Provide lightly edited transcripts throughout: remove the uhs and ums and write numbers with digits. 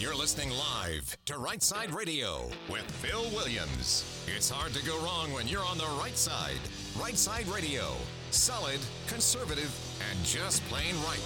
You're listening live to Right Side Radio with Phil Williams. It's hard to go wrong when you're on the right side. Right Side Radio. Solid, conservative, and just plain right.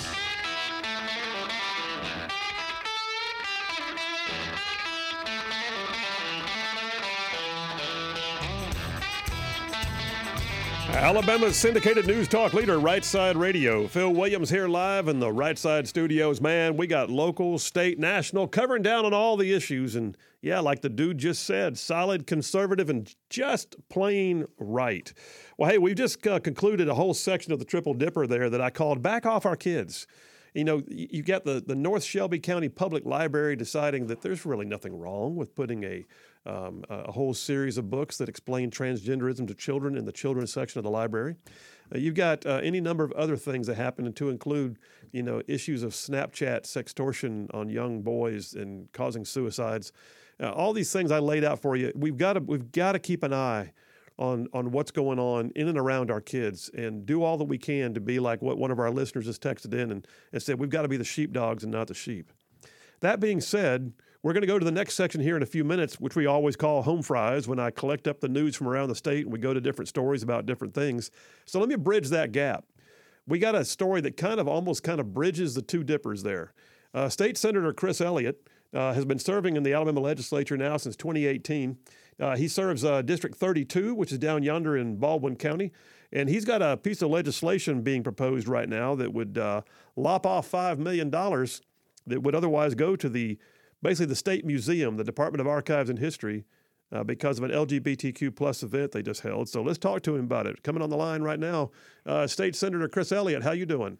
Alabama's syndicated news talk leader, Right Side Radio. Phil Williams here live in the Right Side studios. Man, we got local, state, national, covering down on all the issues. And yeah, like the dude just said, solid, conservative, and just plain right. Well, hey, we've just concluded a whole section of the Triple Dipper there that I called Back Off Our Kids. You know, you got the North Shelby County Public Library deciding that there's really nothing wrong with putting a whole series of books that explain transgenderism to children in the children's section of the library. You've got any number of other things that happen, to include, you know, issues of Snapchat sextortion on young boys and causing suicides. All these things I laid out for you. We've got to keep an eye on what's going on in and around our kids and do all that we can to be like what one of our listeners has texted in and said, we've got to be the sheepdogs and not the sheep. That being said, we're going to go to the next section here in a few minutes, which we always call Home Fries, when I collect up the news from around the state and we go to different stories about different things. So let me bridge that gap. We got a story that almost bridges the two dippers there. State Senator Chris Elliott has been serving in the Alabama legislature now since 2018. He serves District 32, which is down yonder in Baldwin County, and he's got a piece of legislation being proposed right now that would lop off $5 million that would otherwise go to basically the State Museum, the Department of Archives and History, because of an LGBTQ plus event they just held. So let's talk to him about it. Coming on the line right now, State Senator Chris Elliott. How you doing?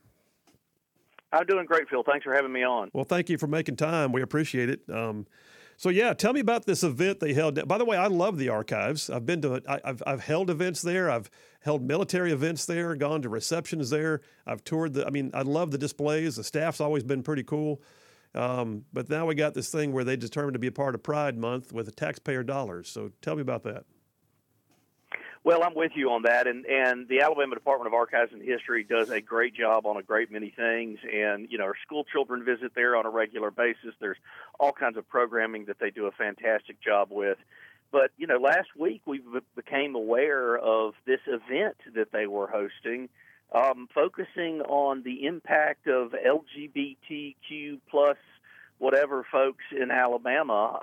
I'm doing great, Phil. Thanks for having me on. Well, thank you for making time. We appreciate it. So yeah, tell me about this event they held. By the way, I love the archives. I've been to it. I've held events there. I've held military events there, gone to receptions there. I've toured I love the displays. The staff's always been pretty cool. But now we got this thing where they determined to be a part of Pride Month with the taxpayer dollars. So tell me about that. Well, I'm with you on that, and the Alabama Department of Archives and History does a great job on a great many things, and, you know, our school children visit there on a regular basis. There's all kinds of programming that they do a fantastic job with. But, you know, last week we became aware of this event that they were hosting, focusing on the impact of LGBTQ plus whatever folks in Alabama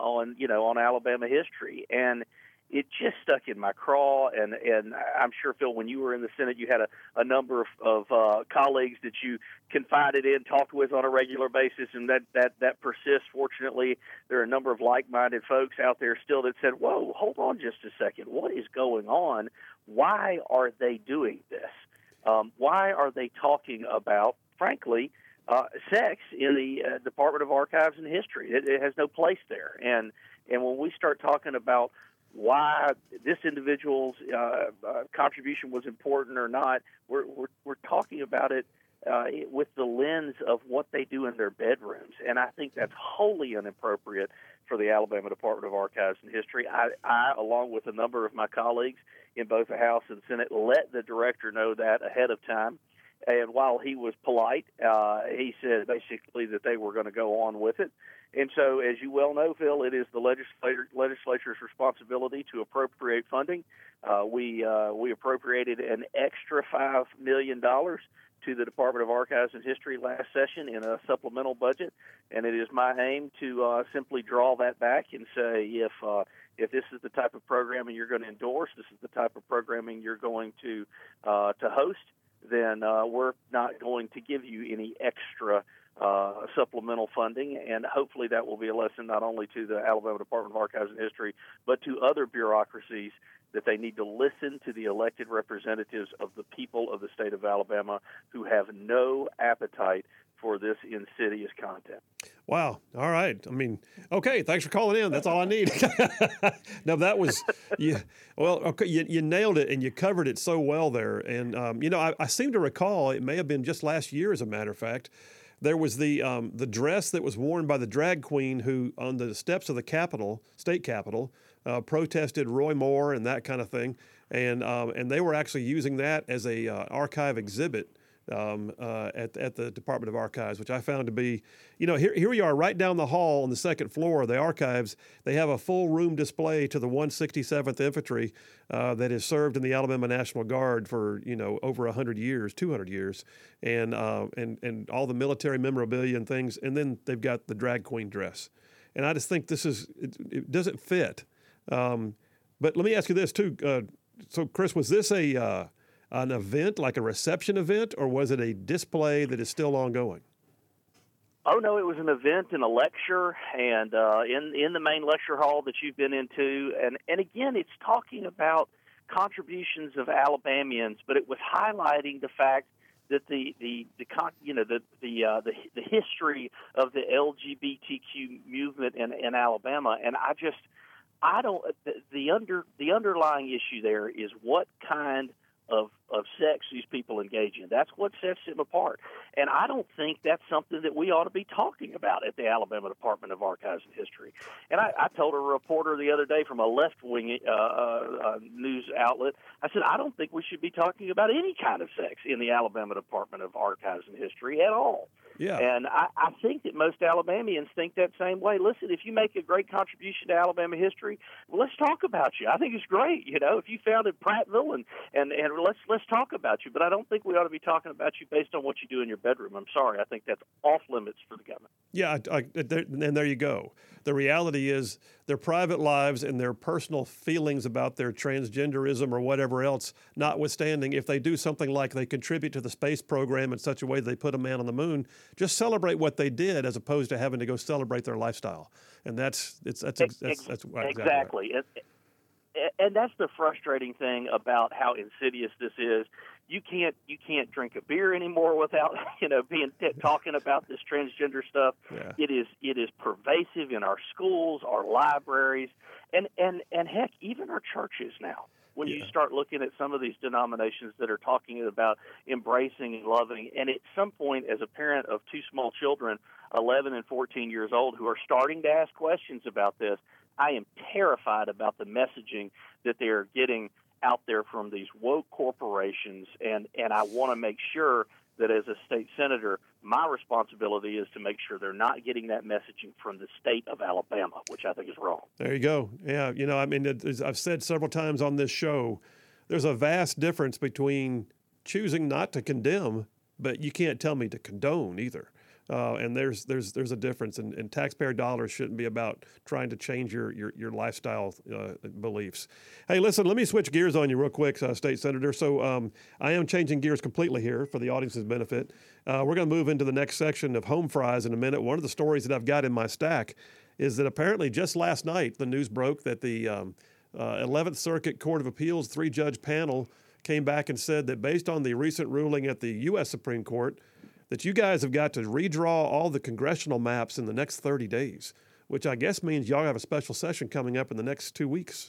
on Alabama history. And it just stuck in my craw, and I'm sure, Phil, when you were in the Senate, you had a number of colleagues that you confided in, talked with on a regular basis, and that persists. Fortunately, there are a number of like-minded folks out there still that said, whoa, hold on just a second. What is going on? Why are they doing this? Why are they talking about, frankly, sex in the Department of Archives and History? It has no place there. And when we start talking about why this individual's contribution was important or not, we're talking about it with the lens of what they do in their bedrooms, and I think that's wholly inappropriate for the Alabama Department of Archives and History. I, along with a number of my colleagues in both the House and Senate, let the director know that ahead of time. And while he was polite, he said basically that they were going to go on with it. And so, as you well know, Phil, it is the legislature's responsibility to appropriate funding. We appropriated an extra $5 million to the Department of Archives and History last session in a supplemental budget, and it is my aim to simply draw that back and say if this is the type of programming you're going to endorse, this is the type of programming you're going to host, then we're not going to give you any extra supplemental funding, and hopefully that will be a lesson not only to the Alabama Department of Archives and History, but to other bureaucracies that they need to listen to the elected representatives of the people of the state of Alabama who have no appetite for this insidious content. Wow. All right. I mean, okay. Thanks for calling in. That's all I need. No, that was, you nailed it and you covered it so well there. And, I seem to recall, it may have been just last year, as a matter of fact, there was the dress that was worn by the drag queen who, on the steps of the state capitol, protested Roy Moore and that kind of thing. And they were actually using that as a archive exhibit at the Department of Archives, which I found to be, here we are right down the hall on the second floor of the archives. They have a full room display to the 167th Infantry that has served in the Alabama National Guard for over 100 years, 200 years, and all the military memorabilia and things. And then they've got the drag queen dress, and I just think it doesn't fit. But let me ask you this too. So, Chris, was this an event, like a reception event, or was it a display that is still ongoing? Oh, no, it was an event and a lecture, and in the main lecture hall that you've been into. And again, it's talking about contributions of Alabamians, but it was highlighting the fact that the history of the LGBTQ movement in Alabama. And the underlying issue there is what kind of sex these people engage in. That's what sets them apart. And I don't think that's something that we ought to be talking about at the Alabama Department of Archives and History. And I told a reporter the other day from a left-wing news outlet, I said, I don't think we should be talking about any kind of sex in the Alabama Department of Archives and History at all. Yeah. And I think that most Alabamians think that same way. Listen, if you make a great contribution to Alabama history, well, let's talk about you. I think it's great. If you founded Prattville, and let's talk about you. But I don't think we ought to be talking about you based on what you do in your bedroom. I'm sorry. I think that's off limits for the government. Yeah, and there you go. The reality is their private lives and their personal feelings about their transgenderism or whatever else, notwithstanding, if they do something like they contribute to the space program in such a way that they put a man on the moon, just celebrate what they did as opposed to having to go celebrate their lifestyle. And that's exactly. And that's the frustrating thing about how insidious this is. You can't drink a beer anymore without talking about this transgender stuff. Yeah. It is pervasive in our schools, our libraries, and heck, even our churches now. When you start looking at some of these denominations that are talking about embracing and loving, and at some point, as a parent of two small children, 11 and 14 years old, who are starting to ask questions about this, I am terrified about the messaging that they are getting out there from these woke corporations, and I want to make sure that as a state senator, my responsibility is to make sure they're not getting that messaging from the state of Alabama, which I think is wrong. There you go. Yeah, as I've said several times on this show, there's a vast difference between choosing not to condemn, but you can't tell me to condone either. And there's a difference, and taxpayer dollars shouldn't be about trying to change your lifestyle beliefs. Hey, listen, let me switch gears on you real quick, State Senator. So I am changing gears completely here for the audience's benefit. We're going to move into the next section of home fries in a minute. One of the stories that I've got in my stack is that apparently just last night the news broke that the 11th Circuit Court of Appeals 3-judge panel came back and said that based on the recent ruling at the U.S. Supreme Court, that you guys have got to redraw all the congressional maps in the next 30 days, which I guess means y'all have a special session coming up in the next 2 weeks.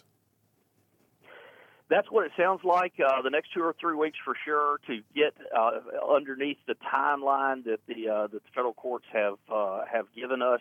That's what it sounds like, the next 2 or 3 weeks for sure, to get underneath the timeline that the federal courts have given us.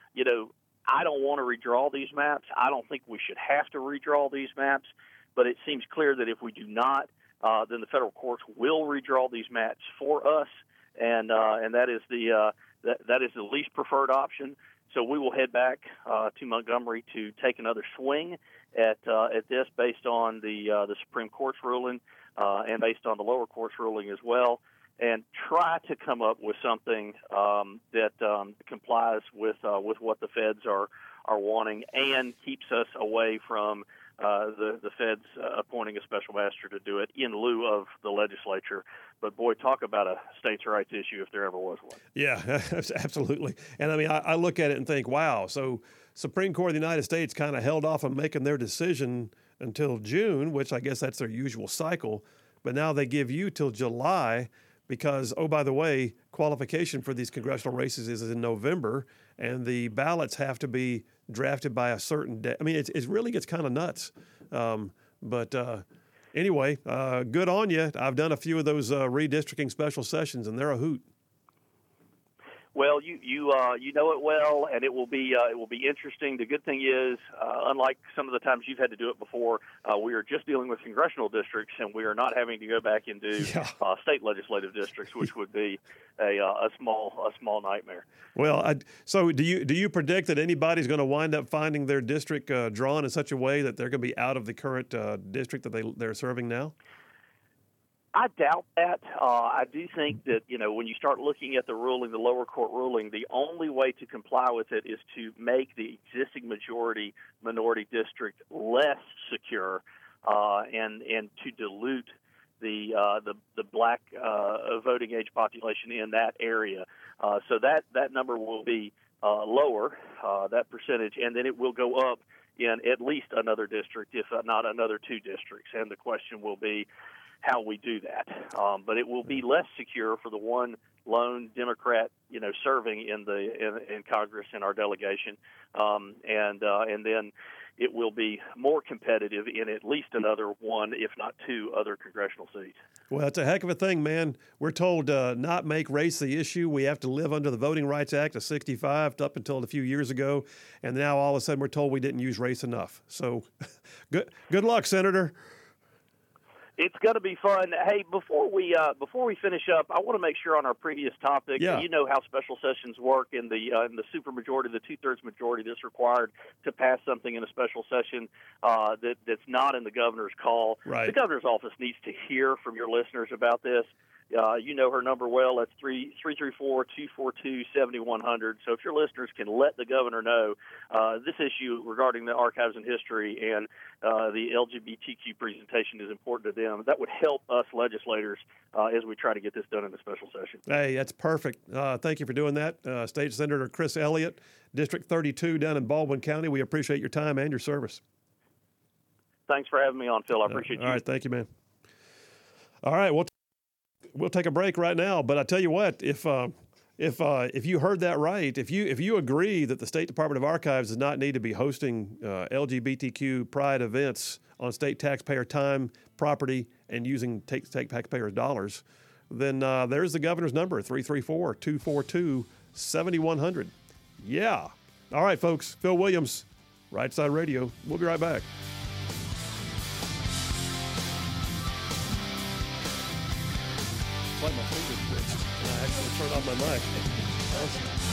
I don't want to redraw these maps. I don't think we should have to redraw these maps, but it seems clear that if we do not, then the federal courts will redraw these maps for us. And that is the least preferred option. So we will head back to Montgomery to take another swing at this, based on the Supreme Court's ruling and based on the lower court's ruling as well, and try to come up with something that complies with what the feds are wanting and keeps us away from the feds appointing a special master to do it in lieu of the legislature. But, boy, talk about a states' rights issue if there ever was one. Yeah, absolutely. And, I look at it and think, wow, so Supreme Court of the United States kind of held off on making their decision until June, which I guess that's their usual cycle. But now they give you till July because, oh, by the way, qualification for these congressional races is in November, and the ballots have to be drafted by a certain day. It really gets kind of nuts. Anyway, good on you. I've done a few of those redistricting special sessions, and they're a hoot. Well, you know it well, and it will be interesting. The good thing is, unlike some of the times you've had to do it before, we are just dealing with congressional districts, and we are not having to go back and do state legislative districts, which would be a small nightmare. Well, so do you predict that anybody's going to wind up finding their district drawn in such a way that they're going to be out of the current district that they're serving now? I doubt that. I do think that, when you start looking at the ruling, the lower court ruling, the only way to comply with it is to make the existing majority minority district less secure, and to dilute the black voting age population in that area. So that number will be lower, that percentage, and then it will go up in at least another district, if not another 2 districts. And the question will be how we do that. But it will be less secure for the one lone Democrat, serving in Congress in our delegation, and then it will be more competitive in at least another 1, if not 2, other congressional seats. Well, it's a heck of a thing, man. We're told not make race the issue. We have to live under the Voting Rights Act of '65 up until a few years ago, and now all of a sudden we're told we didn't use race enough. So, good luck, Senator. It's going to be fun. Hey, before we finish up, I want to make sure on our previous topic, you know how special sessions work in the supermajority, the 2/3 majority that's required to pass something in a special session that's not in the governor's call. Right. The governor's office needs to hear from your listeners about this. You know her number well. That's 334-242-7100. So if your listeners can let the governor know this issue regarding the archives and history and the LGBTQ presentation is important to them, that would help us legislators as we try to get this done in a special session. Hey, that's perfect. Thank you for doing that. State Senator Chris Elliott, District 32 down in Baldwin County. We appreciate your time and your service. Thanks for having me on, Phil. I appreciate you. All right. Thank you, man. All right. We'll take a break right now, but I tell you what, if you heard that right, if you agree that the State Department of Archives does not need to be hosting LGBTQ pride events on state taxpayer time, property, and using taxpayers' dollars, then there's the governor's number, 334-242-7100. Yeah. All right, folks. Phil Williams, Right Side Radio. We'll be right back. Like my fingers twitched, and I actually turned on my mic. Awesome.